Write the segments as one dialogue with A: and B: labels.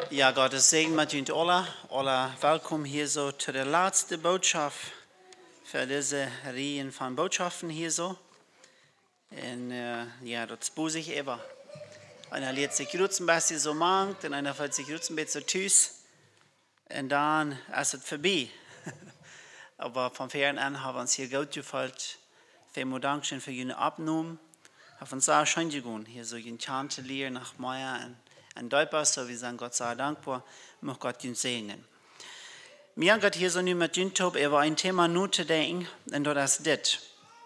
A: Ja, Gottes Segen mit euch alle. Alle willkommen hier so zu der letzten Botschaft für diese Reihe von Botschaften hier so. Und ja, das muss ich eben. Einer lädt sich ein bisschen so mangt, und einer fällt sich ein bisschen so tüß. Und dann ist es vorbei. Aber von fern an haben wir uns hier gut gefällt. Vielen Dank schön für Ihre Abnahme. Haben uns auch schön gegangen, hier so ein Chant lehren nach Meier und Deutschland, so wir sagen Gott sei dankbar, möchte Gott ihn segnen. Mir hat hier so nicht mit Jintop über ein Thema nur zu denken, und das ist das.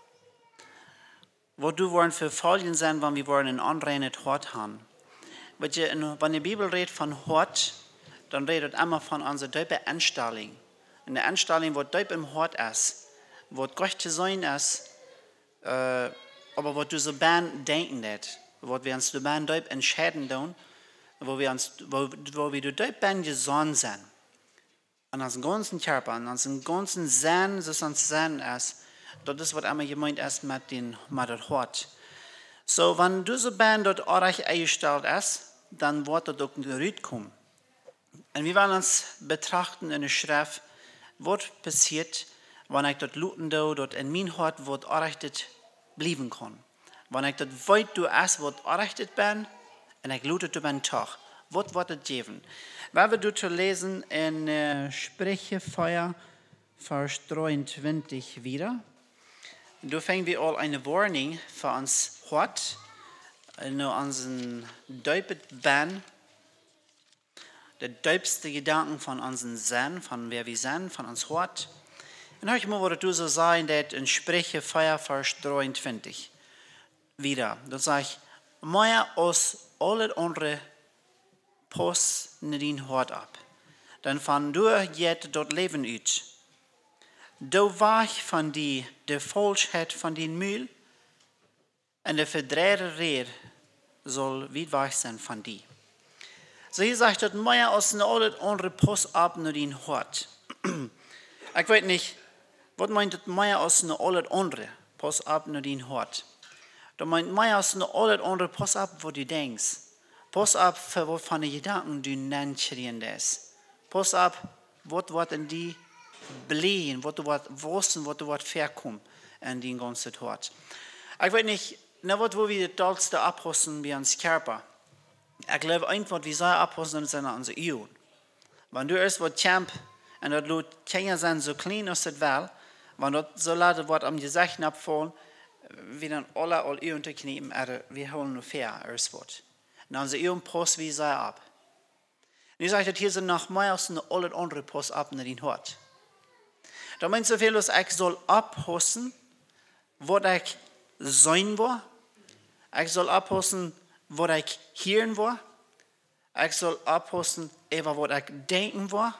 A: Wo du wollen für Folgen sein, wenn wir wollen ein anreines Hort haben. Wenn die Bibel redet von Hort, dann redet immer von unserer deutschen Anstellung. Und die Anstellung, wo deut im Hort ist, wo Gott zu sein ist, aber wo du so bein denken lässt, wo wir uns so bein deut entscheiden tun, wo wir dort bein gesund sind. An unserem ganzen Körper, an unserem ganzen Sein, so uns Sein ist, das ist, was immer gemeint ist mit dem Hort. So, wenn du so bein dort ordentlich eingestellt ist, dann wird dort auch ein kommen. Und wir wollen uns betrachten in der Schrift, was passiert, wenn ich dort looten dort in mein Hort, wo ordentlich bleiben kann. Wenn ich dort weit du ist, wo ordentlich bin, und ich loote du beim Tag. Was wird es geben? Weil wir dort lesen in Sprüche 4, Vers 23 wieder. Da fangen wir all eine Warnung für uns Hort, in unseren Deupet Ben, der deupste Gedanken von unseren Sein, von wer wir sind, von uns Hort. Und heute mal, was du so sagen, dass in Sprüche 4, Vers 23 wieder. Da sage ich, mehr aus alle andere Post in Hort ab. Dann von du jetzt dort leben ut. Du wach von die Falschheit von den Müll und der verdrehte Rede soll weit wach sein von die. So hier sagt dort mehr aus alle andere Post ab in den Hort. Ich weiß nicht, was meint das mehr aus alle andere Post ab in den Hort? Da meint mehr aus alle andere Post ab, wo du denkst. Pass ab, für was von den Gedanken du nennst. Pass ab, was in die bleiben, was du wussten, was du verkommen in den ganzen Hort. Ich weiß nicht, wo wir das tollste abhosten wie uns Körper. Ich glaube einfach, wir sollen abhosten sind unsere Ehe. Wenn du erst was Champ und das Lot Kinder sind so klein aus der Welt, wenn das so laut wird am Gesicht abfallen, wir dann alle unter Knie, wir holen nur fair erst was. Und unsere Ehe post wie sei ab. Und ich sage, hier sind noch mehr als alle andere Post ab in den Hort. Da meint so viel, dass ich soll abhosten, was ich sein will. Ich soll abhosten, was ich hören will. Ich soll abhosten, was ich denken will.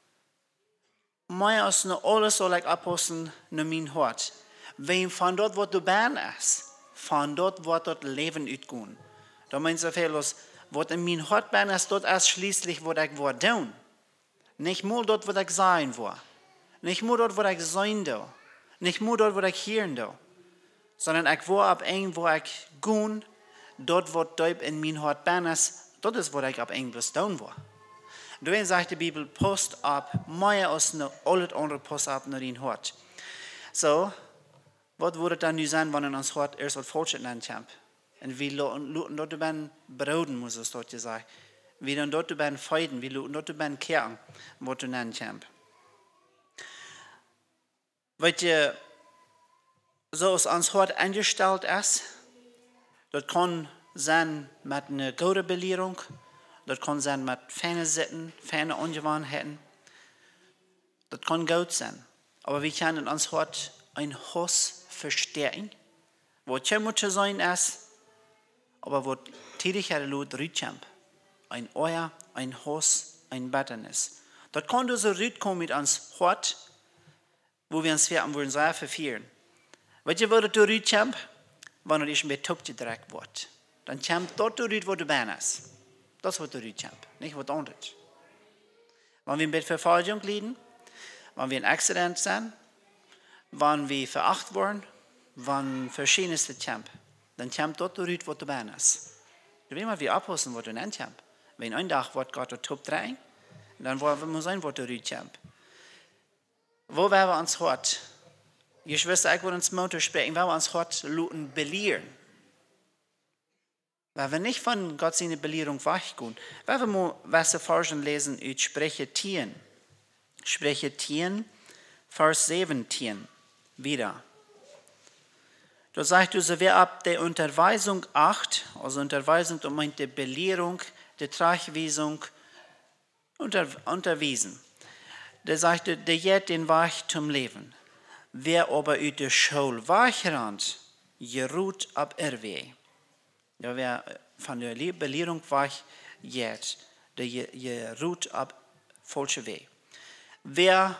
A: Mehr als alles soll ich abhosten in mein Hort. Wenn von dort, wo du bist, von dort wird dort Leben utgehen. Da meint so viel, was in mein Hort bin, ist dort erst schließlich, wo ich will tun. Nicht nur dort, wo ich sein will. Nicht nur dort, wo ich sein will. Nicht nur dort, wo ich hören will. Sondern ich will ab ein, wo ich gehen, dort, wo dort in mein Hort bin, ist, dort ist, wo ich ab ein bloß tun will. Deswegen sagt die Bibel, Post ab, mehr als alle andere Post ab in den Hort. So, was würde dann nu sein, wenn in uns Hort erst was Falsches nennt? Und wir luten dort über Brauden, muss es dort sagen. Wir dann dort über Feiden, wir luten dort über Kerken, was du nennen kannst. Weil ihr so aus uns Hort eingestellt ist, das kann sein mit einer guten Belehrung, das kann sein mit feinen Sitten, feinen Ungewohnheiten. Das kann gut sein. Aber wir können in uns Hort ein Haus verstärken, wo es zu sein ist, aber wo tätig hat Lot Rütchamp, ein Euer, ein Haus, ein Betternis. Dort kann du so rütkommen mit uns Hort, wo wir uns werden wollen, sehr verfehlen. Weißt du, wo du Rütchamp, wenn du dich mit Tup gedreckt wird, dann champ dort du rüt, wo du bist. Das wird du Rütchamp, nicht was anderes. Wenn wir mit Verfolgung leiden, wenn wir ein Accident sind, wenn wir veracht worden, wenn verschiedenste Champ, dann champ dort du rüt, wo du bist. Du willst mal wie abhosten, wo du nennt champ. Wenn ein Tag wird Gott der Top 3, dann wollen wir sein, was der Rütchamp. Wo werden wir uns heute? Geschwister, ich will uns Motor sprechen, weil wir uns heute luten belehren. Weil wir nicht von Gott seine Belehrung weichgehen. Weil wir mal was forschen lesen, aus Spreche 10. Spreche 10, Vers 17. Wieder. Da sagt du, so wer ab der Unterweisung 8, also Unterweisung, du meint die Belehrung, die Tragweisung, unterwiesen. Der sagte, der jet den Weg zum Leben. Wer aber uit der Schule weichrannt, geruht ab Irrweg. Ja, wer von der Belehrung weich jet, der geruht ab falsche Weg. Wer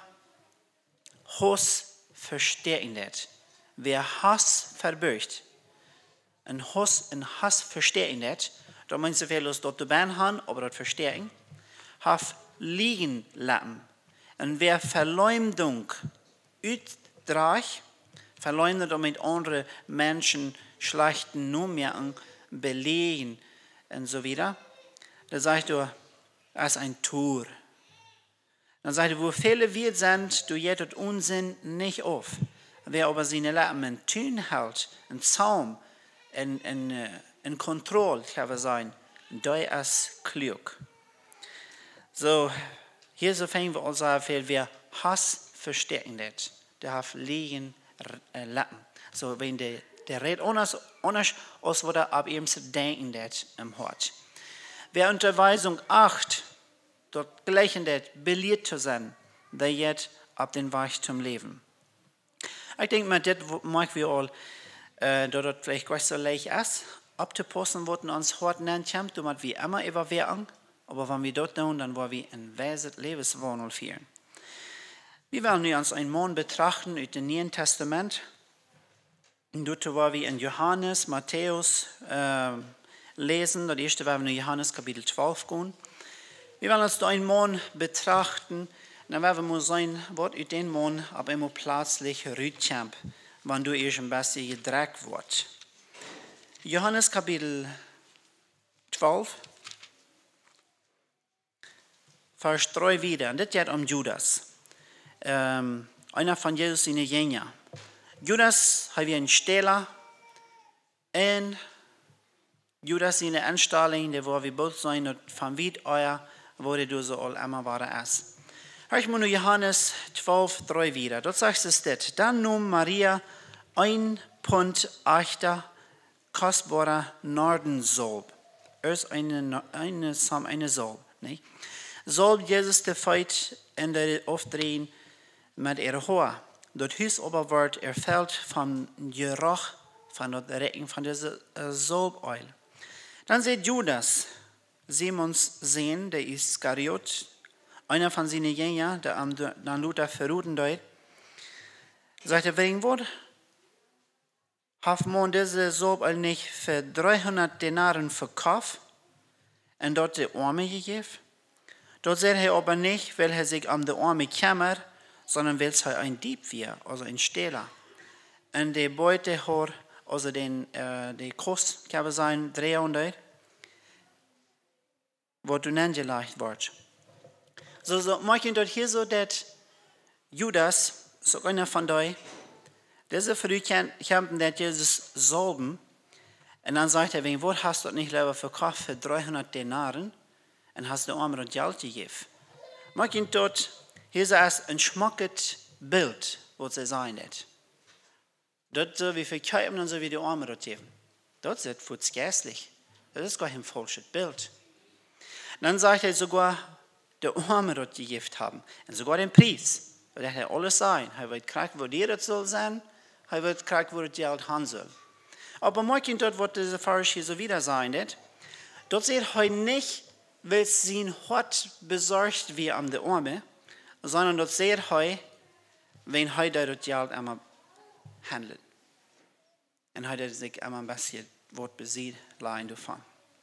A: Hass verstehen lässt, wer Hass verbirgt, ein Hass verstehen lässt, da meinst du vieles dort zu Bahn haben, aber dort verstehen, hat liegen lassen. Und wer Verleumdung utdraagt, verleumdet damit andere Menschen schlechten Nummern, belegen und so weiter, dann sagst du, als ein Tor. Dann sagt er, wo viele wir sind, du jettet Unsinn nicht auf. Wer aber seine Lappen in Tun hält, in Zaum, in Kontrolle, kann man sagen, der ist klug. So, hier so fangen wir uns an, wer Hass verstecken lässt, der hat liegen Lappen. So, wenn der redet anders als was er ab ihm zu denken lässt im Hort. Wer Unterweisung 8, dort gleichen det belehrt zu sein, der jetzt ab den Weg zum Leben. Ich denke mal, das mag wir all, dort vielleicht gleich so leicht ist, abzupassen, was uns heute nennt, du musst wie immer überwehren, aber wenn wir dort tun, dann wollen wir ein weises Lebenswandel führen. Wir werden nun uns einen Mann betrachten aus dem Neuen Testament. Und dort wollen wir in Johannes, Matthäus lesen. Das erste werden wir in Johannes Kapitel 12 gehen. Wir werden uns da einen Mann betrachten. Dann werden wir sein, was in den Mann aber immer plötzlich rütschamp, wenn du erst ein bisschen gedreckt wird. Johannes Kapitel 12, Vers 3 wieder. Und das geht um Judas. Einer von Jesus seine Jünger. Judas hat einen Stehler. Und Judas seine Anstellung, der war wie bald sein, und von weit euer wurde du so all immer war es. Hör ich mal nur Johannes 12, 3 wieder. Dort sagt es das. Dann nahm Maria 1 Pfund echter, kostbarer Nardensalb. Erst eine Salb. Nicht? Salb Jesus der Feit in der Aufdrehen mit ihrer Haar. Dort Hus aber wird erfüllt von Geruch, von der Recken von dieser Salbeul. Dann sieht Judas, Simons Sohn, der Iskariot, einer von seinen Jüngern, der dann Luther verraten hat, sagt er, wegen was hat man diese Salbeul nicht für 300 Denaren verkauft und dort die Arme gegeben? Dort sagt er aber nicht, weil er sich um die Arme kümmert, sondern weil es ein Dieb war, also ein Stehler. Und die Beute hat, also die Kost, kann man sagen, 300, wo du angelegt wird. So machen dort hier so, dass Judas, so einer von euch, diese früh kämpfen, dass Jesus Salben, und dann sagt er, wegen was hast du nicht lieber verkauft für 300 Denaren und hast du Arme und Geld gegeben? Machen dort, hier ist ein schmackes Bild, was sie sagen wird. Dort so wie verkaufen und so wie die Arme dort geben. Dort ist es geistlich. Das ist gar kein falsches Bild. Dann sagt er sogar, die Arme dort gegeben haben. Und sogar den Preis. Das wird alles sein. Er wird kriegen, wo die das soll sein. Er wird kriegen, wo das Geld haben soll. Aber manchmal dort wird diese Pharisee so wieder sein. Nicht? Dort sieht er nicht, weil sie ihn hart besorgt wie an der Arme, sondern dort sieht er, wenn er das Geld einmal handelt. Und er sich einmal ein bisschen Wort besieht, allein davon.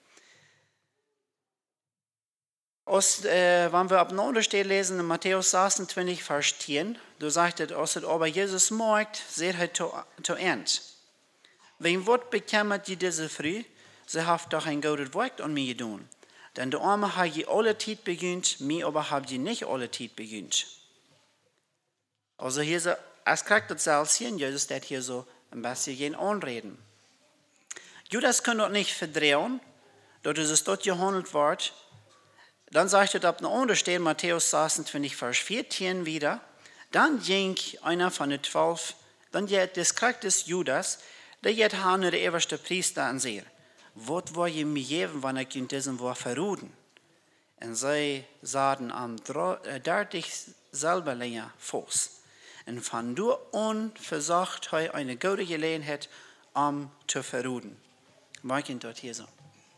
A: Wenn wir ab der Unterstelle lesen, in Matthäus 26, Vers 10, da sagt er, aber Jesus merkt, seht er zu Ernst. Wenn Wort bekämmert die diese früh, sie hat doch ein gutes Werk an mir getan. Denn der Arme hat je alle Zeit begünnt, mir aber habt ihr nicht alle Zeit begünnt. Also hier so, es kriegt das selbst hier, und Jesus hat hier so ein bisschen anreden. Judas kann dort nicht verdrehen, dort ist es dort gehandelt wird. Dann sagt er, ab einer anderen Stelle, Matthäus 26, Vers 14 wieder, dann ging einer von den 12, dann das kriegt es Judas, der jetzt der oberste Priester an sich. Was war je mir geben, wenn ich in diesem war verruden? Und sie sagten am 30 selber länger Fuß. Und von da an versucht er eine gute Gelegenheit, zu verruden. Mag ich dort hier so.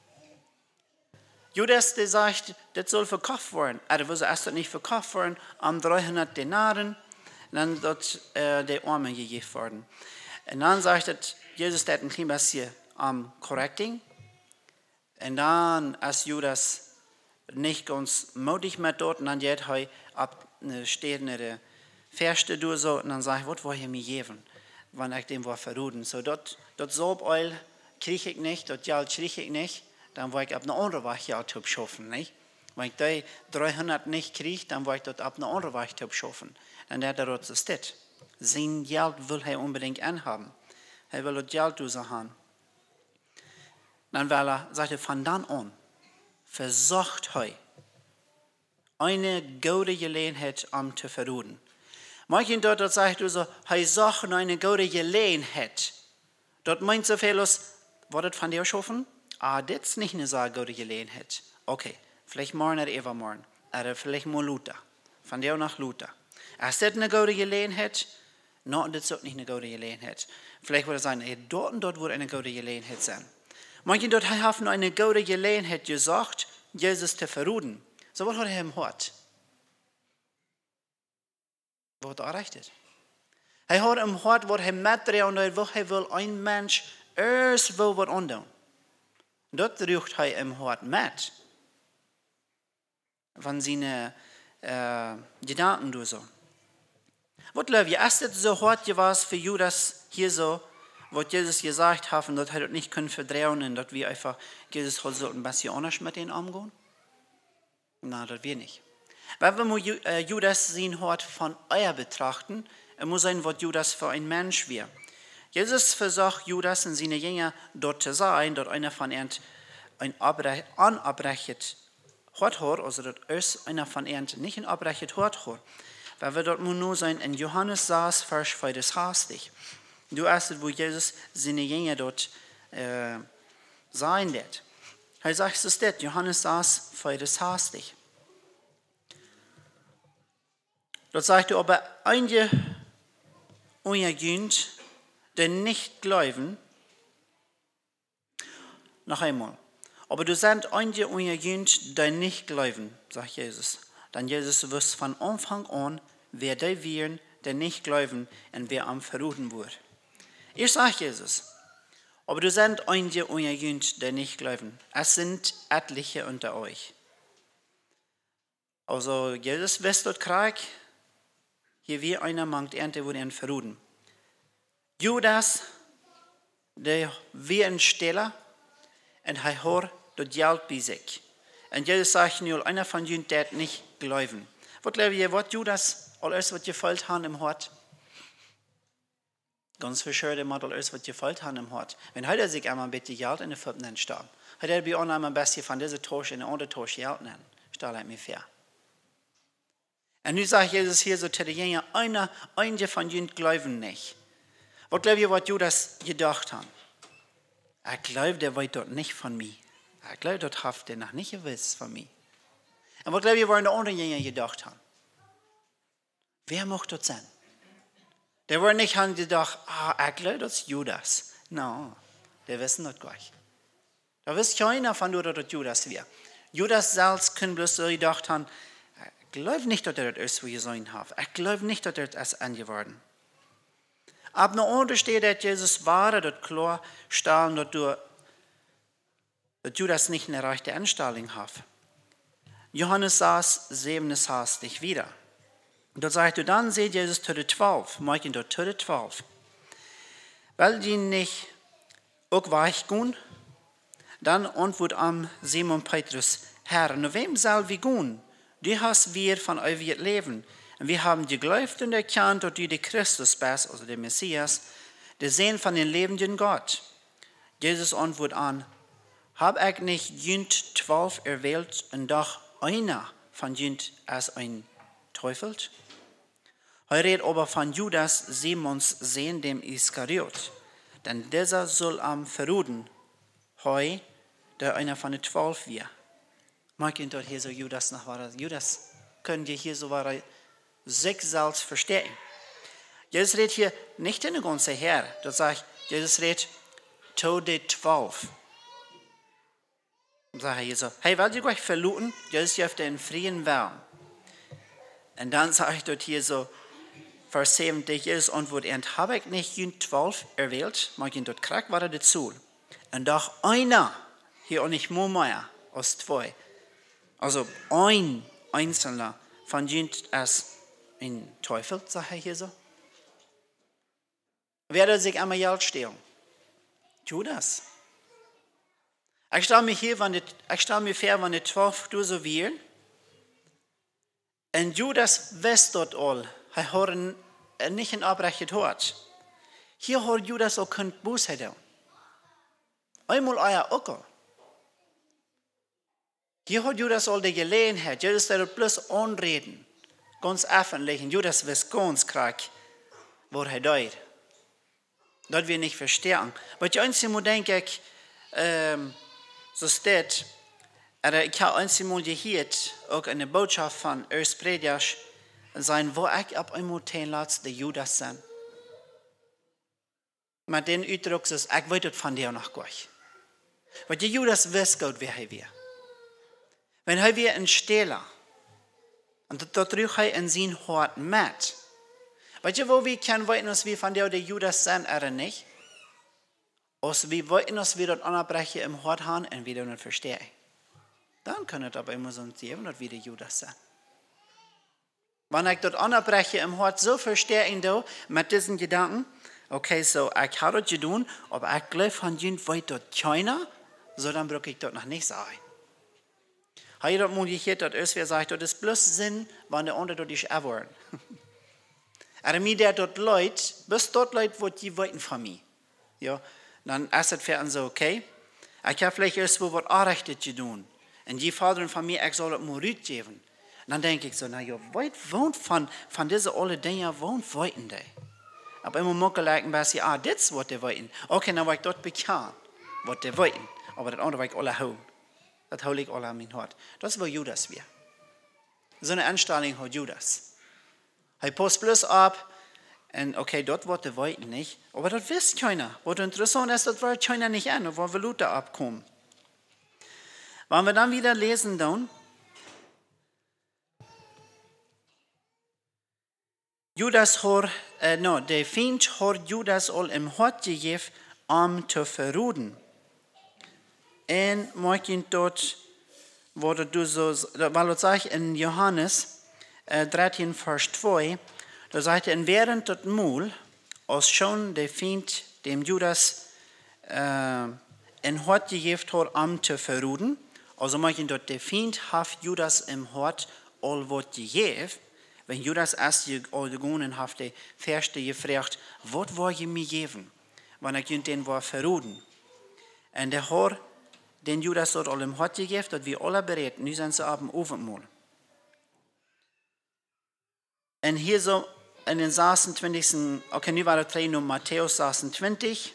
A: Judas, der sagt, das soll verkauft werden. Er will erst nicht verkauft werden, 300 Denaren, dann dort der Arme gegeben worden. Und dann sagt Jesus, der hat ein klein bisschen correcting. Und dann, als Judas nicht ganz mutig mehr dort, und dann geht er ab eine stehende Verste durch so, und dann sagt er, was war hier mir geben, wenn ich dem war verruden. So, dort Salbeöl kriege ich nicht, dort Geld kriege ich nicht, dann war ich ab einer anderen Woche Geld schaffen, nicht? Wenn ich die 300 nicht kriege, dann war ich dort ab einer anderen Woche schaffen. Dann hat er dort so steht. Sein Geld will er unbedingt anhaben. Er will dort Geld durch haben. Dann sagt er, von dann an versucht er, eine gute Gelegenheit zu verruden. Manchen dort sagt er so, er sucht eine gute Gelegenheit. Dort meint so viel, was das von dir schaffen? Das ist nicht eine so gute Gelegenheit. Okay, vielleicht morgen oder übermorgen. Oder vielleicht mal Luther. Von dir nach Luther. Ist das eine gute Gelegenheit? Nein, das ist nicht eine gute Gelegenheit. Vielleicht würde er sagen, dort und dort würde eine gute Gelegenheit sein. Manche dort haben eine gute Gelegenheit gesagt, Jesus zu verruden. So was hat er im Hort. Was hat er erreicht? Er hat im Hort, was er mitdreht und er will ein Mensch erst will was andun. Dort rügt er im Hort mit. Von seinen Gedanken durch so. Was glaube ich, ist das so hart gewesen für Judas hier so, was Jesus gesagt hat, und dass er das nicht verdrehen und dass wir einfach, Jesus hat so ein bisschen anders mit ihnen umgehen? Nein, das wir nicht. Wenn wir Judas sein Hort von euer betrachten, muss sein, was Judas für ein Mensch wäre. Jesus versucht Judas und seine Jünger dort zu sein, dort einer von ihnen ein anabrechet hat, also dort einer von ihnen nicht ein abrechet hat. Weil wir dort nur sein, in Johannes 6, Vers 25. Du hast, wo Jesus seine Jünger dort sein wird. Er sagt es dort, Johannes 6, 25. Dort sagt er, aber einige Unjugend, die nicht glauben, noch einmal, aber du sind einige Unjugend, die nicht glauben, sagt Jesus. Dann Jesus wusste von Anfang an, wer die wären, die nicht glauben und wer am verruden wird. Ich sage Jesus, aber du sind einige Unjugend, die nicht glauben. Es sind etliche unter euch. Also Jesus wisst dort Krieg, hier wie einer mangt Ernte wurde ihn verruden. Judas, der wie ein Steller, und er hat das Geld bei sich. Und Jesus sagt nur, einer von ihnen, der nicht glauben. Was glaubt ihr, was Judas alles, was gefällt hat im Hort? Ganz verschiedene Mal alles, was gefällt hat im Hort. Wenn er sich einmal ein bisschen Geld in der Fünf nennt, hat er bei uns ein bisschen von dieser Tasche in eine andere Tasche Geld nennen. Stell mir fair. Und nun sagt Jesus hier so zu den Jüngern, einer von ihnen glauben nicht. Was glaubt ihr, was Judas gedacht hat? Er glaubt, der weiß dort nicht von mir. Er glaubt, dort hat er noch nicht gewusst von mir. Und was glaubt ihr, was die anderen Jünger gedacht haben? Wer macht das sein? Der war nicht gedacht, er glaubt, das ist Judas. Nein, der wissen das gleich. Da wisst keiner von dort, dass Judas wäre. Judas selbst kann bloß so gedacht haben, er glaubt nicht, dass er das ist, wo ihr sein habt. Er glaubt nicht, dass er das ist angeworden. Aber noch unten steht, dass Jesus war, dort klar stellen, dass Judas nicht eine rechte Anstellung hat. Johannes 6, 27 wieder. Dort sagt er, dann seht Jesus zu den 12, Mike dort zu den 12. Weil die nicht auch weichgehen, dann antwortet am Simon Petrus, Herr, nur wem soll wir gehen? Du hast wir von ewigem Leben. Und wir haben geglaubt und erkannt, dass du der Christus bist, also der Messias, der Sohn von dem lebenden Gott. Jesus antwortet an, hab ich nicht jünd 12 erwählt und doch einer von jünd als ein Teufel? Er redet aber von Judas, Simons Sohn, dem Iskariot. Denn dieser soll am verraten, der einer von den 12 war. Mag ich dort hier so Judas nach war. Judas, können wir hier so war sich selbst verstehen. Jesus redet hier nicht in der ganzen Herr. Das sagt, Jesus redet zu den 12. Dann sagt er so, hey, wollt ihr euch verluten? Jesus ist auf den freien Willen. Und dann sage ich dort hier so, Vers 7, Jesus antwortet, habe ich nicht jüngst 12 erwählt? Mag ich dort krank war dazu. Und doch einer, hier auch nicht mehr als 2. Also ein Einzelner von jüngst als ein Teufel, sagt er hier so. Wer wird sich einmal Geld stehlen? Judas. Ich stelle mir vor, wenn die 12 du so wären. Und Judas weiß dort all. Er hat nicht ein Abbrechen hat. Hier hat Judas auch kein Buße tun. Einmal euer Ockel. Hier hat Judas all die Gelegenheit. Judas wird bloß anreden. Ganz öffentlich. Und Judas weiß ganz krank, wo er deut. Das wir nicht verstehen. Aber die einzige denke ich, so steht, ich habe einmal gehört, auch eine Botschaft von Urs Predisch, sein, wo ich ab einmal den lasse, der Judas sind. Mit den Ausdruck ist, ich weiß von dir noch gar nicht. Weil der Judas weiß Gott, wer er wäre. Wenn er wäre ein Stehler, und dort rührt er in sein Hort mit. Weißt du, wo wir können wissen, dass wir von der Judas sind, oder nicht? Als wir wissen, dass wir dort Unterbrechen im Hort haben und wir nicht verstehen. Dann kann es aber immer so sehen, dass wir der Judas sind. Wenn ich dort Unterbrechen im Hort so verstehe, mit diesen Gedanken, okay, so, ich habe das getan, aber ich glaube von jemand weit dort keiner, so dann brauche ich dort noch nicht sagen. Habe ich dort mal gehört, dass wer sagt, das ist bloß Sinn, wenn der andere dort ist erwarten. Aber mir der dort Leute, bis dort Leute, wo die wollten von mir. Ja, dann ist es für uns so, okay, ich habe vielleicht erst wo was Anrechtes getan. Und die Vater von mir, ich soll es mal Rüd geben. Und dann denke ich so, na ja, weit wohnt von diesen alle Dingen, wohnt wollten die. Aber immer mucke like das ist was die wollten. Okay, dann war ich dort bekannt, was die wollten. Aber das andere war ich alle holen. Das hole ich alle an mein Hort. Das war Judas wir. So eine Anstellung hat Judas. Er passt bloß ab, und okay, dort wollte wollten nicht, aber das wisst keiner. Was interessant ist, das war keiner nicht an, wo wir Luther abkommen. Wenn wir dann wieder lesen, dann, der Feind hat Judas all im Hort gegeben, zu verraten. Und manchen dort, wurde du so, weil das sagt in Johannes 13, Vers 2, da sagt er, während das Mal, als schon der Feind dem Judas in Hort gegeben hat, zu verraten, also manchen dort der Feind hat Judas im Hort all was gegeben, wenn Judas erst all gegangen hat, der Verste gefragt, was war je mir geben, wenn ich den war verraten. Und der hat den Judas dort all im Hort gegeben, dass wir alle bereit, nu sind sie abend Abendmahl. Und hier so in den 26. Okay, nu war das 3 nur Matthäus 26.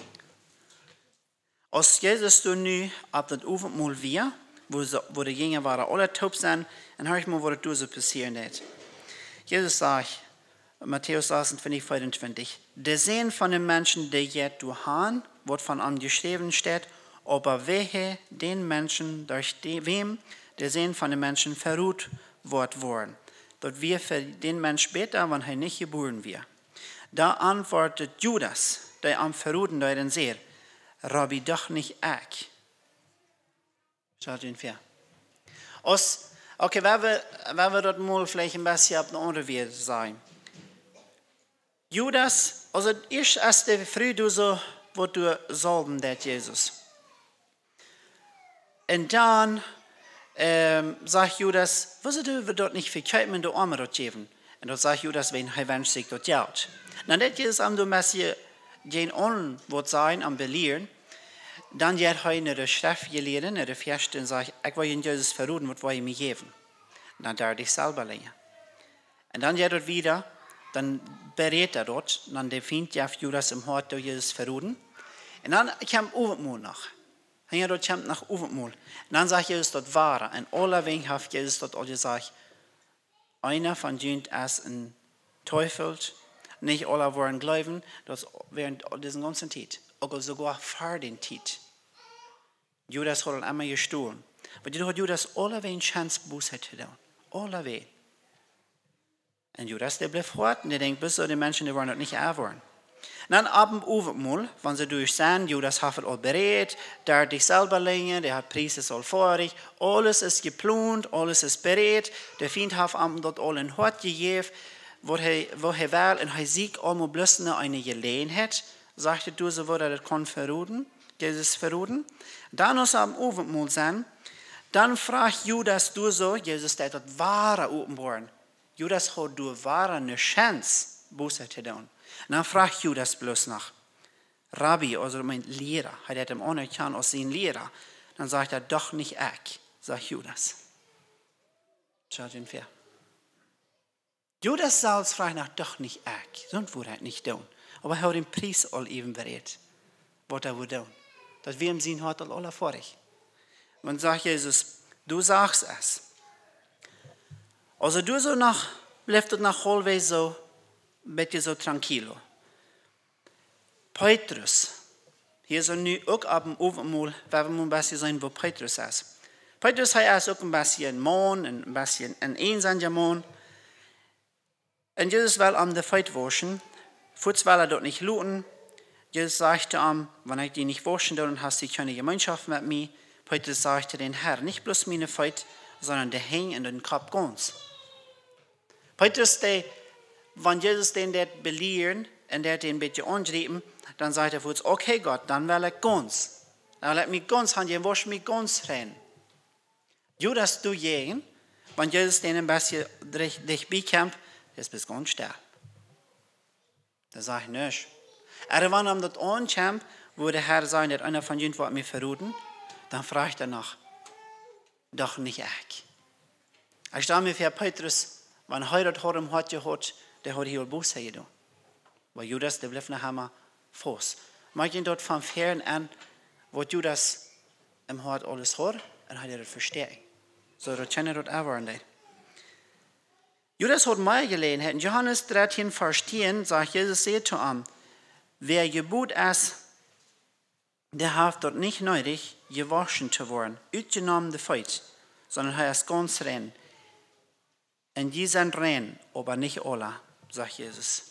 A: Als Jesus du nu ab das Abendmahl wir, wo die Jünger waren, alle taub sind, dann höre ich mal, was da so passieren wird. Jesus sagt, Matthäus 26, 24, der Sehen von den Menschen, der jetzt du haben, wird von einem geschrieben steht, aber wehe den Menschen, durch wem der Sehen von den Menschen verruht wird worden. Dort wir für den Menschen später, wenn er nicht geboren wird. Da antwortet Judas, der am Verruten deuten sehr, Rabbi, doch nicht ich. Schaut ihn vor. Okay, wenn wir dort mal vielleicht ein bisschen auf eine andere Weise sagen. Judas, also erst als der früh du so, wo du salben, der Jesus. Und dann, sagt Judas, wieso du wir dort nicht verkehrt mit der Arme dort geben? Und dort sagt Judas, wenn er wünscht sich dort Geld. Dann das ist am du Messie den On wird sein am belehren. Dann hat er in der Schrift gelesen, in der Vers, und sagt, ich will ihn Jesus verraten, was will ich mir geben? Und dann darf ich selber legen. Und dann geht er wieder, dann berät er dort, und dann findet ja Judas im Hort durch Jesus verraten. Und dann kommt Abendmahl nach. Und dort kommt nach Abendmahl. Und dann sagt Jesus dort Ware. Und alle Wegen hat Jesus dort auch gesagt, einer von denen ist ein Teufel, nicht alle wollen glauben, das während dieser ganzen Zeit, oder sogar vor den Zeit. Judas hat einmal gestohlen. Aber du hat Judas alle Wegen Chance Buße zu tun. Alle Wegen. Und Judas, der bleibt fort und der denkt, bis so die Menschen, die wollen das nicht erwarten. Und dann abend Abendmahl, wenn sie durch sind, Judas hat all bereit, der hat dich selber legen, der hat Priester all vor dich, alles ist geplant, alles ist bereit, der Feind hat am dort all in Hort gegeben, wo er will, und er sieht einmal bloß noch eine Gelegenheit, sagte du, so wurde das kann verraten, Jesus verraten. Dann als am Abendmahl sein, dann fragt Judas du so, Jesus der dort wahre offenbaren. Judas hat du wahre eine Chance, Buße zu tun. Und dann fragt Judas bloß nach, Rabbi, also mein Lehrer, hat er ihm anerkannt als sein Lehrer. Dann sagt er, doch nicht ich, sagt Judas. Schaut ihn fair. Judas selbst fragt nach, doch nicht ich, sonst würde er nicht tun. Aber er hat den Preis all eben bereit, was er würde tun. Das wir im Sinn hat alle vor dich. Und sagt Jesus, du sagst es. Also du so bleibt es nach halbwegs so, ein bisschen so tranquilo. Petrus, hier so nu auch ab dem Abendmahl, werden wir ein bisschen sehen, wo Petrus ist. Petrus ist auch ein bisschen Mann, ein bisschen ein einsamer Mann. Und Jesus will am der Feit waschen. Vorher will er dort nicht looten. Jesus sagte ihm, wenn ich die nicht waschen will, dann hast du keine Gemeinschaft mit mir. Petrus sagte den Herr, nicht bloß meine Feit, sondern der Hänge in den Kopf ganz. Petrus, wenn Jesus den dort belehren und der den ein bisschen anschreiben, dann sagt er, okay Gott, dann will ich ganz. Dann will ich mich ganz haben, ich wasche mich ganz rein. Judas, du jeden, wenn Jesus den ein bisschen dich bekämpft, das bist ganz still. Da sage ich nicht. Aber wenn er das ankämpft, wo der Herr sagt, dass einer von ihnen wird mich verraten, dann fragt er nach, doch nicht ich. Ich stelle mir vor, Petrus, wenn er das im Hort gehabt, der hat hier Buße getan. Weil Judas, der bleibt nach einmal Fuß. Mag ihn dort von fern an, wo Judas im Hort alles hat, und hat er das verstehen. So, das kann er dort erwarten. Judas hat mehr Gelegenheit. In Johannes 13, Vers 10 sagt Jesus zu ihm, wer Gebot ist, der hat dort nicht nötig, gewaschen zu werden, ausgenommen der Feit, sondern er ist ganz rein. Und die sind rein, aber nicht alle, sagt Jesus.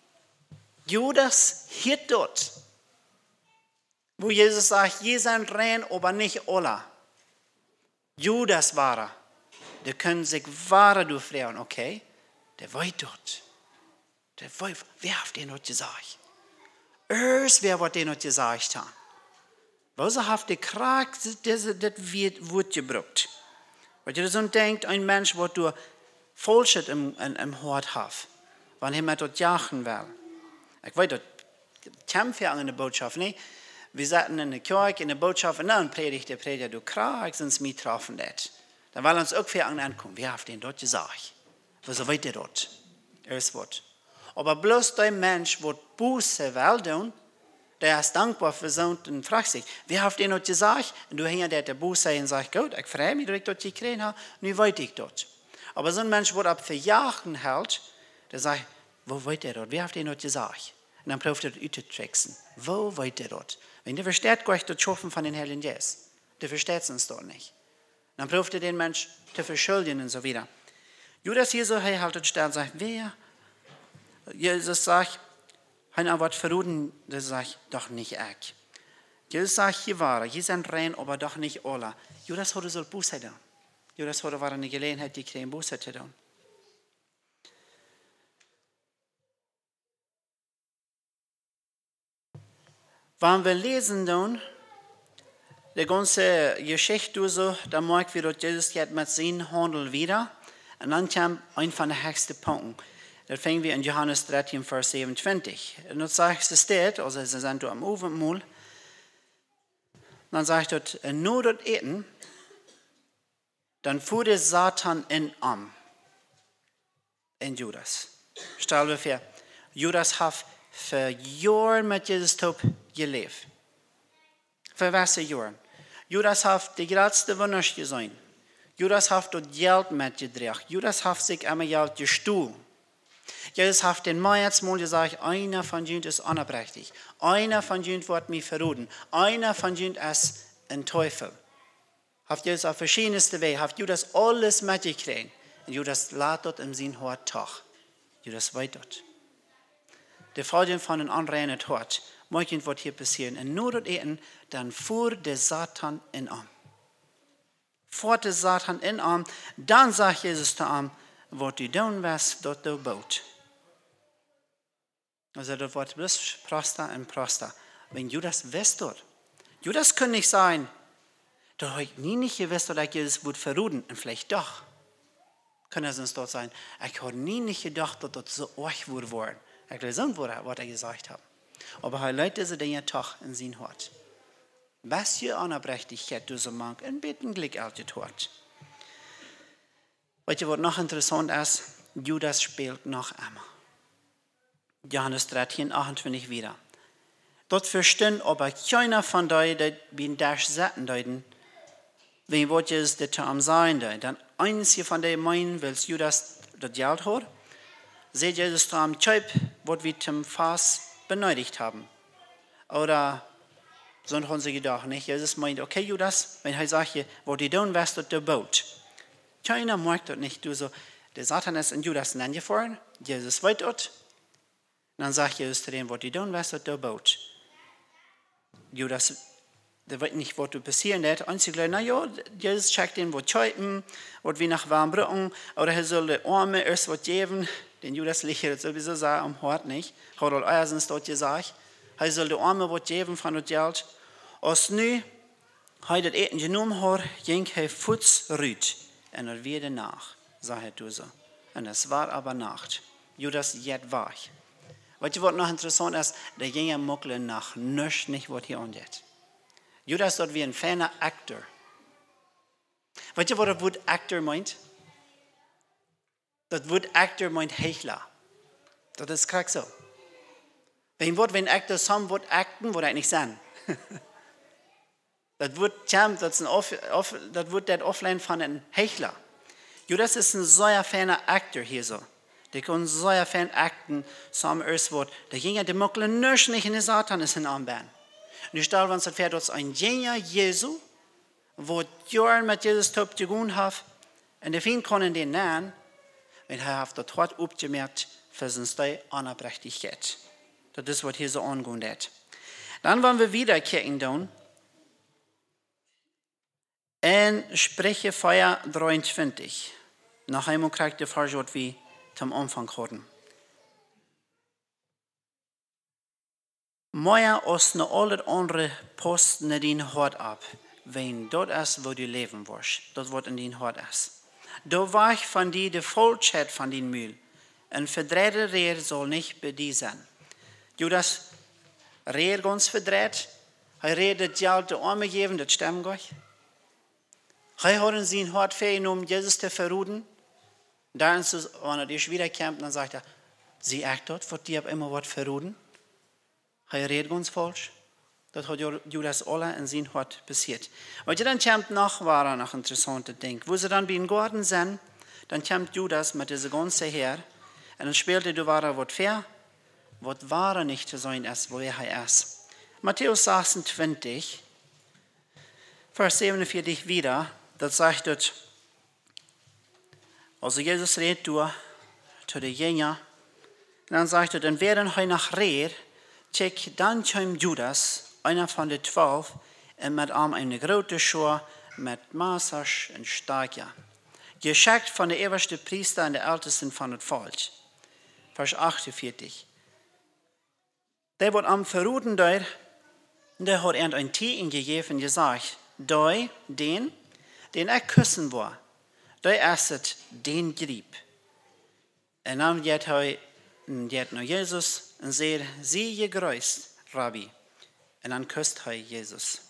A: Judas hielt dort, wo Jesus sagt, die sind rein, aber nicht alle. Judas war er. Die können sich wahre durchfragen, okay? Der war dort. Der war, wer hat den dort gesagt? Erst wer hat den dort gesagt haben? Wieso hat der Krag das Wort gebraucht? Weil ihr so denkt, ein Mensch, der du Falsches im Hort hat, wenn er dort jagen will. Ich weiß, das kämpft ja an der Botschaft, nicht? Wir saßen in der Kirche, in der Botschaft, und dann predigt der Prediger, du Krag, sonst mittrafen das. Dann wollen uns auch für ankommen. Wer hat den dort gesagt? Wieso weiß der dort? Erst Wort. Aber bloß der Mensch, der Buße will tun, der ist dankbar für so und fragt sich, wer hat den dort gesagt? Und du hängst der Buße und sagst, gut, ich freue mich, dass ich dort gekriegt habe, nun weiß ich dort. Aber so ein Mensch, der ab für Jahren hält, der sagt, wo weiß der dort? Wer hat den dort gesagt? Und dann prüft er das auszutricksen. Wo weiß der dort? Wenn der versteht, gleich das Schaffen von den Herrn Jesus. Der versteht es uns dort nicht. Dann prüft er den Mensch zu verschulden und so wieder. Judas hier so, er haltet still und sagt, wer? Jesus sagt, er wird verraten, das sagt, doch nicht ich. Jesus sagt, hier war er, hier sind rein, aber doch nicht alle. Judas hatte so Buße tun. Judas hatte eine Gelegenheit, die kriegen Buße zu tun. Wenn wir lesen dann, die ganze Geschichte so, da merken wir, dass Jesus jetzt mit seinem Handel wieder. Und dann kommt ein von den höchsten Punkten. Das fängt wir in Johannes 13, Vers 27. Und dort sagt es steht, also sie sind am Abendmahl, dann sagt dort, nur dort eten, dann fuhr der Satan in Judas. Stell dir vor, Judas hat für Jahre mit Jesus gelebt. Für was Jahre? Judas hat die größte Wunder gesehen. Judas hat dort Geld mitgebracht. Judas hat sich einmal Geld gestohlen. Jesus hat den Mal gesagt, einer von ihnen ist unaufrichtig. Einer von ihnen wird mich verraten. Einer von ihnen ist ein Teufel. Hat Jesus auf verschiedenste Wege, hat Judas alles mitgekriegt. Und Judas lädt dort in seinen Hort Tag. Judas weiß dort. Der Folge von einem unreinen Hort. Morgen wird hier passieren. Und nur dort eten, dann fuhr der Satan in Arm. Fuhr der Satan in Arm, dann sagt Jesus zu ihm, was du tun wirst, dort du baut. Also dort wird bloß Proster und Proster. Wenn Judas wusste dort. Judas kann nicht sein, da habe ich nie nicht gewusst, dass Jesus wird verraten. Und vielleicht doch. Kann es uns dort sein. Ich habe nie nicht gedacht, dass das so arg wurde. Ich weiß nicht, was er gesagt hat. Aber er leitet diese Dinge doch in sein Hort. Was für Unaufrichtigkeit du so mag, ein bisschen Glück altet Hort. Weißt du, was noch interessant ist? Judas spielt noch einmal. Johannes 13, 28 wieder. Dort verstehen aber keiner von euch, die bin das Satten deuten, wenn was Jesus das zu ihm sagen soll. Dann einzige von denen meinen, weil Judas das Geld hat, seht Jesus zu ihm, was wir zum Fass benötigt haben. Oder so haben sie gedacht, nicht? Jesus meint, okay Judas, wenn er sagt, was du tun wirst, das du baut. Keiner merkt das nicht. Du so, der Satan ist in Judas hineingefahren, Jesus weiß das. Dann sagt Jesus zu dem, was du tun wirst, das du baut. Judas, der weiß nicht, was passieren wird. Einzig, na ja, Jesus checkt ihn, was schäupen, was wir nach warm brücken, oder er soll die Arme erst was geben. Den Judas liegt sowieso sagen, am Hort nicht. Hat all Eisens dort gesagt. Er soll die Arme was geben von dem Geld. Als nu, er das Eten genommen hat, ging er Fuß rüt. Und er wieder nach, sagt er so. Und es war aber Nacht. Judas jetzt wach. Weißt du, was noch interessant ist? Der ging muckle nach nichts, nicht was hier angeht. Judas dort wie ein ferner Akteur. Weißt du, was das Wort Akteur meint? Das Wort Akteur meint Hechler. Das ist krass so. Wenn Akteur sam Wort akten, wo das nicht sein. Das wird das offline von einem Hechler. Judas ist ein sehr ferner Akteur hier so. Der kann sehr fern akten, sam Wort. Der ging ja die Muckle nicht in den Satan ist in Anbahn. Und ich stelle uns vor, dass ein Jünger Jesu, wo Jahre mit Jesus zu tun hat, und der Feind kann den nennen, wenn er hat das hart aufgemerkt für seine Unaufrichtigkeit. Das ist, was hier so angehen hat. Dann wollen wir wieder kicken in Sprüche 23. Nach einmal kriegt der Vers, was wir zum Anfang hatten. Mehr als noch alle anderen Posten in dein Hort ab, wenn dort ist, wo du leben wirst, dort wird in dein Hort ist. Da war ich von dir die Falschheit von dein Mühl. Ein verdrehter Rehr soll nicht bei dir sein. Judas redet ganz verdreht. Er redet ja die Arme geben, das stimmt gar nicht. Er hat in sein Hort festgenommen, Jesus zu verraten. Dann, wenn er dich wiederkommt, dann sagt er, sie echt dort, wird dir immer was verraten. Er redet ganz falsch. Das hat Judas alle in sein Hort passiert. Und dann kommt noch interessante Ding. Wo sie dann bei den Garten sind, dann kommt Judas mit dieser ganzen Heer. Und dann spielte du wahrer was fair, was wahrer nicht zu sein ist, wo er ist. Matthäus 26, Vers 47 wieder, das sagt dort, also Jesus redet zu den Jüngern, und dann sagt er, dann werden wir nach Rehr, dann kommt Judas, einer von den 12, und mit ihm eine große Schar mit Maßasch und Stärke. Geschickt von der obersten Priester und der Ältesten von dem Volk. Vers 48. Der wird am verraten, der hat ein Tier gegeben und gesagt, den er küssen war, da erst den grieb. En dan jet hij naar Jezus en zei, zie je gegrüßt, Rabbi. En dan küsst hij Jezus.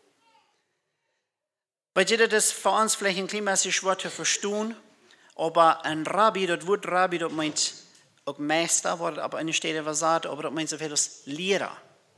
A: Weet je, dat is voor ons vielleicht een klein beetje schwer te verstaan, aber ein Rabbi, das Wort Rabbi, das meint auch Meister, wordt aber in de steden was sagt, aber das meint so viel als Lehrer.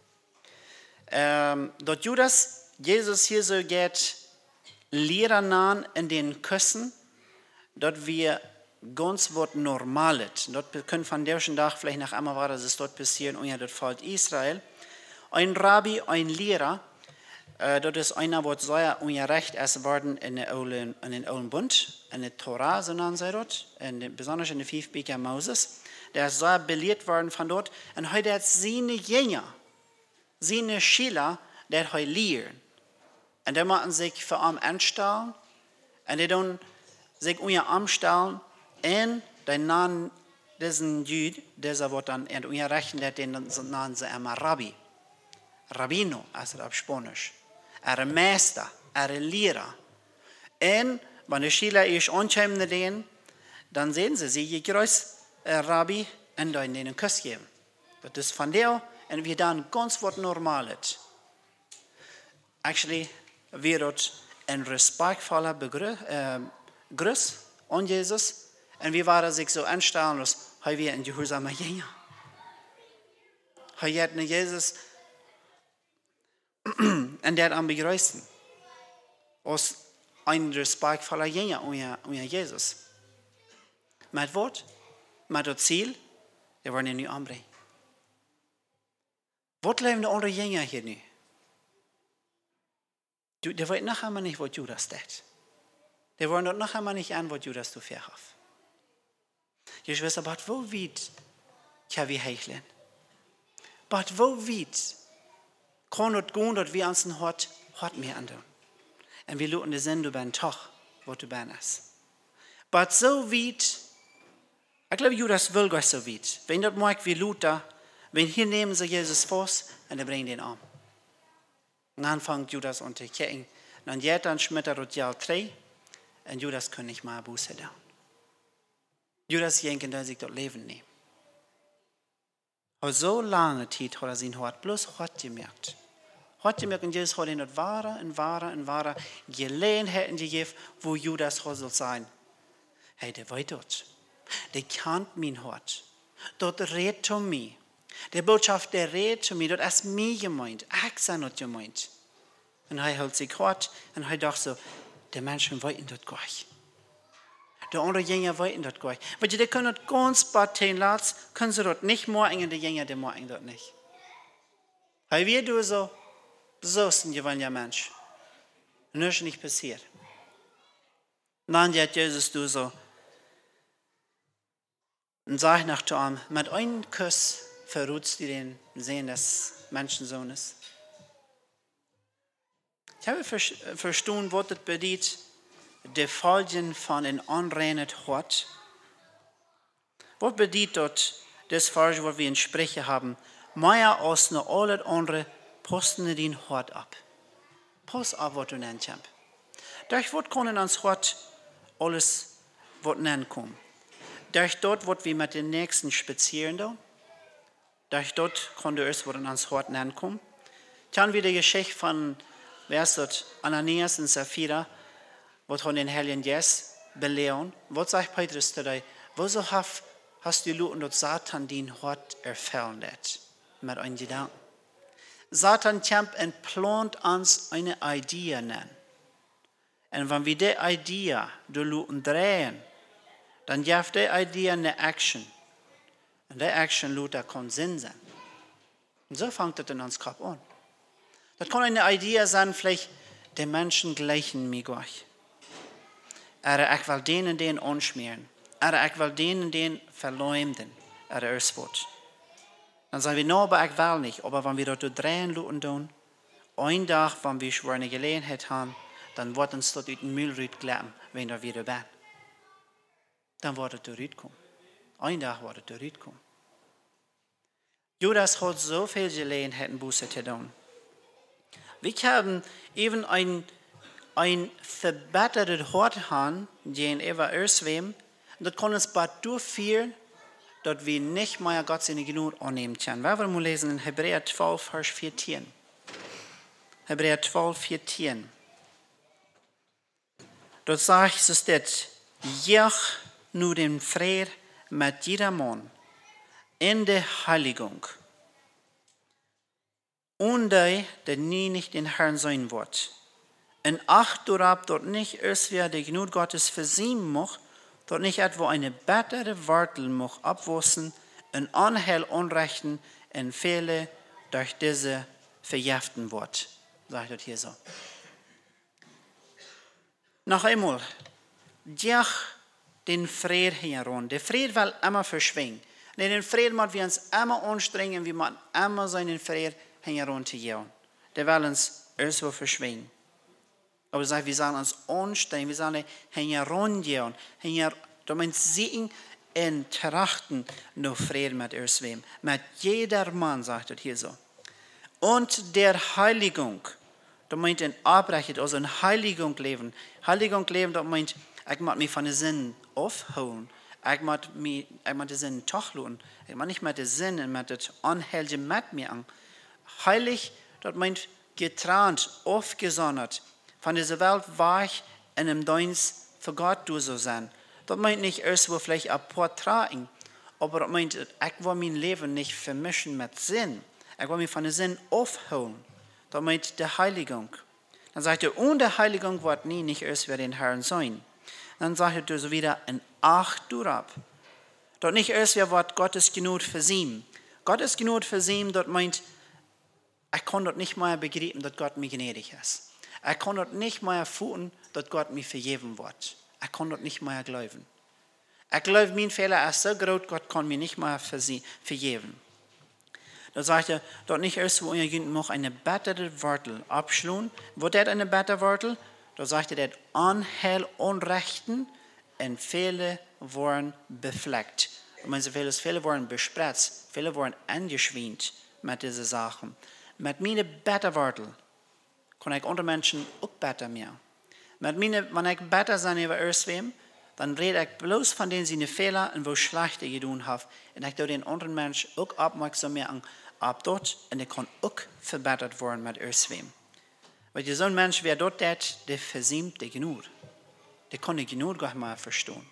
A: Dort Judas, Jesus hier so geht, Lehrer nahen in den Küssen, dort wir ganz was Normales. Dort können von der Tag vielleicht nach einmal war, dass es dort passieren, und ja, dort fällt Israel. Ein Rabbi, ein Lehrer, dort ist einer, der sehr ungerecht ist worden in den Alten Bund, in der Torah, so nennen sie dort, besonders in den 5 Büchern Moses. Der ist sehr belehrt worden von dort. Und heute hat seine Jünger, seine Schüler, der heute lehren. Und die machen sich für ihn anstellen. Und die tun sich unter anstellen. Und die nennen diesen Jüd, dieser wird dann in ungerecht, den nennen sie immer Rabbi. Rabbino, also auf Spanisch. Er Meister, er Lehrer. Und wenn die Schüler ist ankommen den, dann sehen sie gegrüßt, Rabbi, und dann ihnen einen Kuss geben. Das ist von der, und wir dann ganz was Normales. Actually, wir dort ein respektvoller Gruß an Jesus, und wir waren sich so anstellen, als wir in Jerusalem Jünger. Hij hat Jesus und der am begrüßen. Als ein respektvoller Jünger unter Jesus. Mit Wort, mit das Ziel, wir wollen ihn nicht anbringen. Was leben die anderen Jünger hier nicht? Der weiß noch einmal nicht, was Judas tut. Der wollen dort noch einmal nicht an, was Judas zu verkauft. Je Schwester, aber wo weit kann wir hecheln? Aber wo weit kann es gehen, dass wir uns ein Hort mehr andern? Und wir luten den Sinn über den Tag, was du bist. Aber so weit, ich glaube, Judas will gar so weit. Wenn das mag wie Luther, wenn hier nehmen sie Jesus fast und sie bringen den Arm. Und dann fängt Judas an zu kicken. Und dann schmiert das Jahr 3 und Judas kann nicht mal Buße tun. Judas denkt, dass sich das Leben nehmen. Aber so lange Zeit hat sein Hort bloß hart gemerkt. Hart gemerkt, und Jesus hat ihn das wahre Gelegenheiten gegeben, wo Judas soll sein. Hey, der weiß das. Der kennt mein Hort. Dort redet zu mir. Der Botschaft, der redet zu mir, dort ist mir gemeint. Ich sei nicht gemeint. Und er hält sich hart und er dachte so, die Menschen wollten das gar nicht. Die anderen Jünger wollten das gar nicht. Weil die können das ganz bad lassen, können sie das nicht morgen, die Jünger, die morgen das nicht. Weil wir du so ist ein gewöhnlicher Mensch. Und das ist nicht passiert. Und dann hat Jesus du so und sagt nach ihm, mit einem Kuss verrutst du den Sehen des Menschensohnes. Ich habe verstanden, was das bedeutet, die Folgen von einem unreinen Hort. Was bedeutet das Falsche, was wir in Sprache haben? Mehr als noch alle anderen posten den Hort ab. Post ab, was du nennst. Durch was können uns Hort alles was nennen kommen? Durch dort, was wir mit den Nächsten spazieren da. Durch dort kann du erst, was uns Hort nennen kommen. Dann wieder die Geschichte von, wer ist das? Ananias und Sapphira, was von den Heiligen Geist belehren. Was sagt Petrus zu dir? Wieso hast du Leute, dass Satan den Hort erfüllen lässt? Mit einem Gedanken. Satan kämpft und plant uns eine Idee nennen. Und wenn wir die Idee die Leute drehen, dann gibt die Idee eine Action. Und die Action Leute kann Sinn sein. Und so fängt das in uns Kopf an. Das kann eine Idee sein, vielleicht, die Menschen gleichen mir gar nicht. Ich will den anschmieren. Ich will den verleumden. Erst wird. Dann sagen wir, no, aber ich will nicht. Aber wenn wir dort drehen tun, ein Tag, wenn wir schon eine Gelegenheit haben, dann wird uns dort in den Müllrüt klappen, wenn wir wieder sind. Dann wird es zurückkommen. Ein Tag wird es zurückkommen. Judas hat so viele Gelegenheiten, Buße zu tun. Wir haben eben ein ein verbettertes Hort haben, gegenüber Erswem, das kann uns bald durchführen, dass wir nicht mehr Gott seine Gnade annehmen können. Wir wollen mal lesen in Hebräer 12, Vers 14. Hebräer 12, 14. Dort sagt es das, jach nu den Frieden mit jedermann in der Heiligung. Und der nie nicht den Herrn sein wird. In Acht darauf, dort nicht erst wer die Gnade Gottes versiemen muss, dort nicht etwa eine bittere Wortel muss abwussen, ein Anheil Unrechten in viele durch diese verjäften wird. Sagt das hier so. Noch einmal, durch den Frieden heran. Der Frieden will immer verschwinden. Und den Frieden müssen wir uns immer anstrengen, wir müssen immer seinen Frieden heranzujagen. Der will uns irgendwo verschwinden. Aber wir sollen uns anstrengen, wir sollen heranjagen, damit sehen und trachten nach Frieden mit irgendwem. Mit jeder Mann, sagt es hier so. Und der Heiligung, das meint ein Abbrechen, also ein Heiligung leben. Heiligung leben, das meint, ich muss mich von den Sinnen aufholen. Ich muss den Sinn tacheln. Ich muss nicht mit den Sinnen, mit dem Anhelden mit mir an. Heilig, das meint getrennt, aufgesondert. Von dieser Welt war ich in einem Dienst für Gott du so sein. Das meint nicht erst, wo vielleicht ein paar tragen, aber das meint, ich will mein Leben nicht vermischen mit Sinn. Ich will mich von den Sinn aufholen. Das meint die Heiligung. Dann sagt er, ohne Heiligung wird nie nicht erst wer den Herrn sein. Dann sagt er so wieder, in Acht durab. Dort nicht erst wer wird Gottes Gnade versiemen. Gottes Gnade versiemen, dort meint, ich kann dort nicht mehr begreifen, dass Gott mir gnädig ist. Ich kann dort nicht mehr fühlen, dass Gott mir vergeben wird. Ich kann dort nicht mehr glauben. Ich glaube, mein Fehler ist so groß, Gott kann mir nicht mehr vergeben. Da sagt er, dort nicht erst, wo ihr noch eine bittere Wortel abschlun. Wo das eine bittere Wortel? Da sagt er, das Anheil Unrechten und viele wurden befleckt. Und man sagt, viele wurden bespritzt, viele wurden angeschwint mit diesen Sachen. Mit meinen bittere Wortel kann ich andere Menschen auch besser mehr. Wenn ich besser sein über irgendwem, dann rede ich bloß von denen, die Fehler und wo Schlechte getan haben. Und ich tue den anderen Menschen auch aufmerksam machen, ab dort, und ich kann auch verbessert werden mit irgendwem. Weil so ein Mensch, wer dort hat, der versiemt die Gnade. Der kann die Gnade gar nicht mehr verstehen.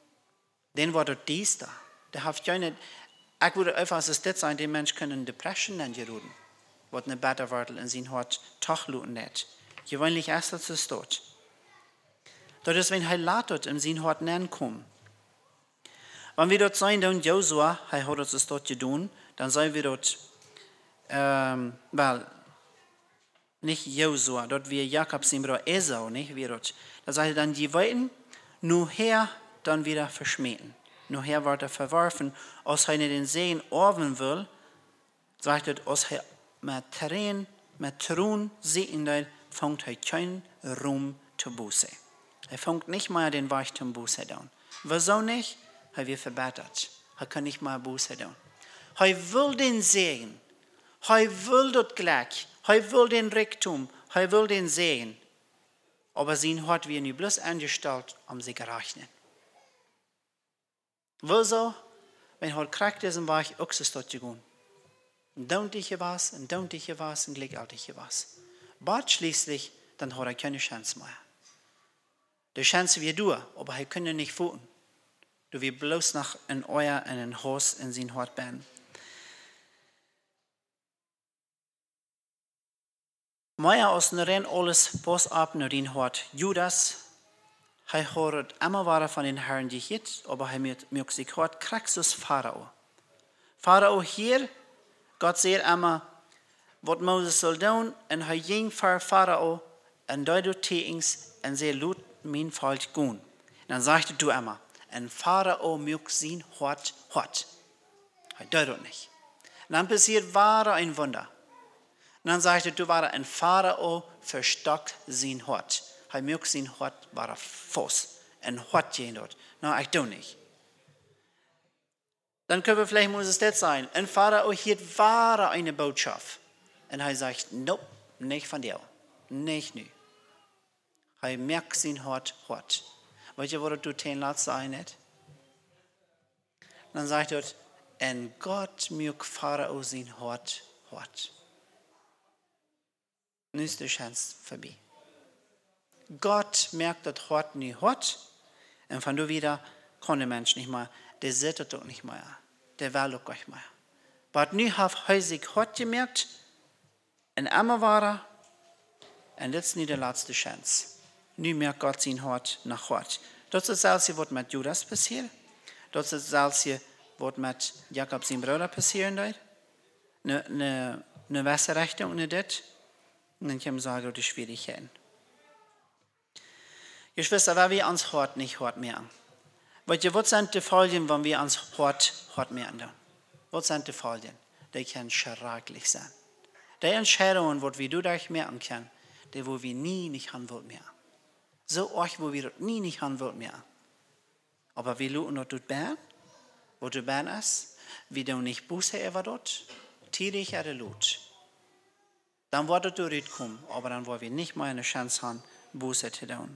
A: Den war dort dies da. Der hat ja nicht, ich würde einfach als das sein, den Mensch können Depression dann gerufen. Was eine Betterwartel in sein Hort tachluten hat. Gewöhnlich erst als es dort. Dort ist, wenn er latet in sein Hort kommt. Wenn wir dort sein, dann Josua, er hat es dort getan, dann sollen wir dort, nicht Josua, dort wie Jakob sein Bruder Esau, nicht wir dort. Da sagt er dann, die wollten nur her dann wieder verschmähen. Nur her wird er verworfen, als er den Segen orben will, sagt er, als er mit Tron sehen, dann fängt er keinen Ruhm zu Buße. Er fängt nicht mal den Weg zum Buße tun. Wieso nicht? Er wird verbessert. Er kann nicht mal Buße tun. Er will den Segen. Er will das Glück. Er will den Reichtum. Er will den Segen. Aber sein Hort wird nicht bloß angestellt, um sie gerechnet. Wieso? Wenn er kriegt diesen Weg, auch ist dort gegangen. Und ich was, und ich was, und gleich alt ich was. Bald schließlich, dann hat er keine Chance mehr. Die Chance wie du, aber er kann nicht fühlen. Du wirst bloß nach in ein Haus in sein Hort bringen. Mehr als nur alles Pass ab nur den Hort. Judas, er hat immer weiter von den Herren gehört, aber er möchte sich hört, kriegst du Pharao. Pharao hier, Gott sagt immer, was Moses soll tun, und er ging vor Pharao, und dort Teings, und sie lud mein Volk gehen. Und dann sagte du immer, und Pharao möchte sein Hort. Er tut nicht. Und dann passiert wahre ein Wunder. Und dann sagte du, ein Pharao verstockt sein Hort. Er möchte sein Hort war Fuß. Ein Hort gehen dort. Nein, ich tue nicht. Dann können wir vielleicht muss es das sein. Ein Pharao hielt wahre eine Botschaft. Und er sagt, nope, nicht von dir. Nicht nu. Hij merkt zijn hart. Weet je wat du ten laat zijn niet? Dan zegt hij, en God merkt Pharao zijn hart. Nu is de chance voorbij. Gott merkt das Hort nie hot. Und von da wieder kann der Mensch nicht mehr, der sieht das auch nicht mehr, der will auch nicht mehr. Aber nu hat er sich hot gemerkt, und immer war er, und das ist nicht die letzte Chance. Nu merkt Gott sein Hort nach Hort. Das ist das, was mit Judas passiert. Das ist das, was mit Jakob, sein Bruder, passieren wird. Eine Wasserrechnung und das. Und dann kann man sagen, die Schwierigkeiten. Geschwister, weil wir uns Hort nicht hort mehr. Weißt du, was sind die Folgen, wenn wir uns Hort mehr tun? Was sind die Folgen? Die können schrecklich sein. Die Entscheidungen, die wir dadurch merken können, die wo wir nie nicht handeln mehr. So auch, wo wir nie nicht handeln mehr. Aber wir luten dort bern, wo du bern ist, wir tun nicht Buße über dort, tierisch er Lut. Dann wird es durchkommen, aber dann wollen wir nicht mal eine Chance haben, Buße zu tun.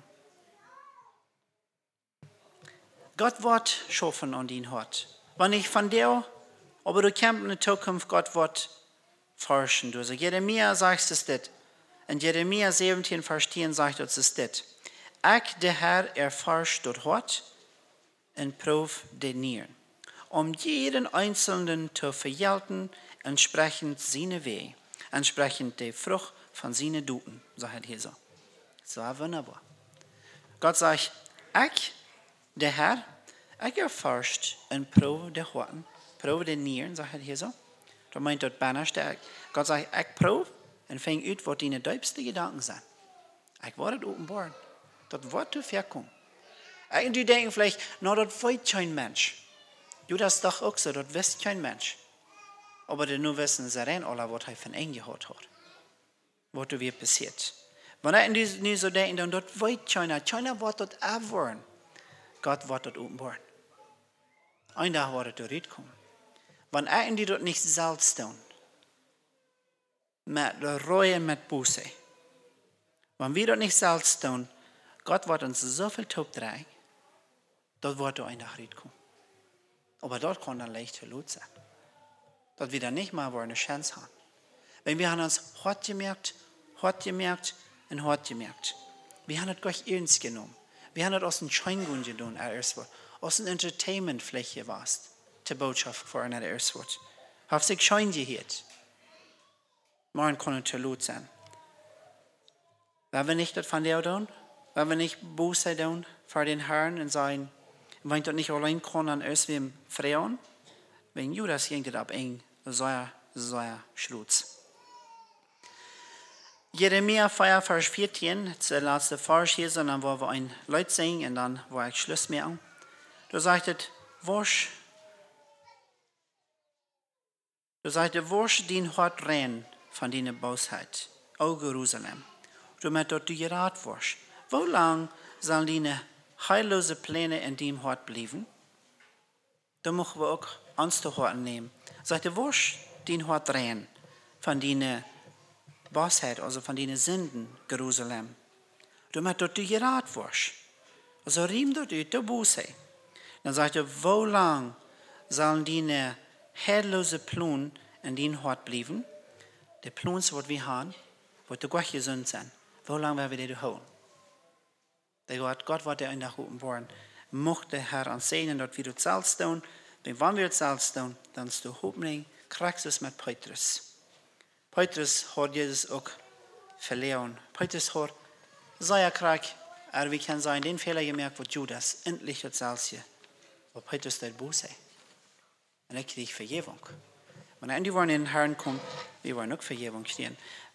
A: Gott wird schaffen an dein Hort. Wenn ich von dir, aber du kämpfst in der Zukunft, Gott wird forschen. Du sagst, Jeremia sagt es das. In Jeremia 17, Vers 10 sagt es das. Ich, der Herr, erforscht das Hort und prüft die Nieren, jeden Einzelnen zu vergelten, entsprechend seine Wege, entsprechend der Frucht von seinen Duten, sagt hier so. Das war wunderbar. Gott sagt, ich, der Herr, ich erforscht und prüfe die Horten, prüfe die Nieren, sagt er hier so. Da meint dort Bannerste, Gott sagt, ich prüfe und fängt aus, was deine tiefsten Gedanken sind. Ich werde es offenbaren. Das wird zu verkommen. Und die denken vielleicht, das weiß kein Mensch. Du, das ist doch auch so, das weiß kein Mensch. Aber die nur wissen, sie rein alle, was er von ihnen gehört hat. Was da wird passiert. Wenn er nicht so denken, dann das weiß keiner wird das erfahren. Gott wird das offenbaren. Ein Tag wird es durchkommen. Wenn er die das nicht selbst tun, mit Reue und mit Buße, wenn wir das nicht selbst tun, Gott wird uns so viel Tod drehen, das wird ein Tag durchkommen. Aber dort kann dann leicht verloren sein. Dass wir dann nicht mal eine Chance haben. Wenn wir haben uns hart gemerkt. Wir haben es gleich ernst genommen. Wir haben es aus dem Scheingrund getan, aus dem Entertainmentfläche warst, die Botschaft für eine erste Wort. Hast sich Schein gehört. Morgen kann es verloren sein. Wenn wir nicht das von dir tun, wenn wir nicht Buße tun vor den Herrn und sagen, wenn ich das nicht allein kann, dann erst wie im Freien, wenn Judas ging das ab in so Schlutz. Jeremia 4, Vers 14, das ist der letzte Vers hier, sondern wo wir ein Lied singen und dann war ich Schluss machen. Da sagt es, wasch den Hort rein von deiner Bosheit, o Jerusalem. Du mit dort die Rat wasch. Wo lang sollen deine heillose Pläne in dem Hort bleiben? Da müssen wir auch uns zu Hort nehmen. Sagt er, wasch den Hort rein von deiner Bosheit, also von deinen Sünden, Jerusalem. Du mit dort die Rat wasch. Also riem dort die Buße. Dann sagt er, wo lang sollen deine heillose Pläne in den Hort bleiben? Die Pläne, die wir haben, wird die Gott gesund sein. Wo lang werden wir die holen? Gott wird in der offenbaren. Mocht der Herr uns segnen, dass wir das selbst tun. Wenn wir das selbst tun, dann ist der Hoffnung, kriegst du es mit Petrus. Petrus hat Jesus auch verloren. Petrus hat sehr krank, wir können sagen, den Fehler gemerkt, wo Judas endlich das selbst hier. Aber Petrus der Buße. Und er kriegt Vergebung. Wenn er in die Herren kommt, wir wollen auch Vergebung stehen.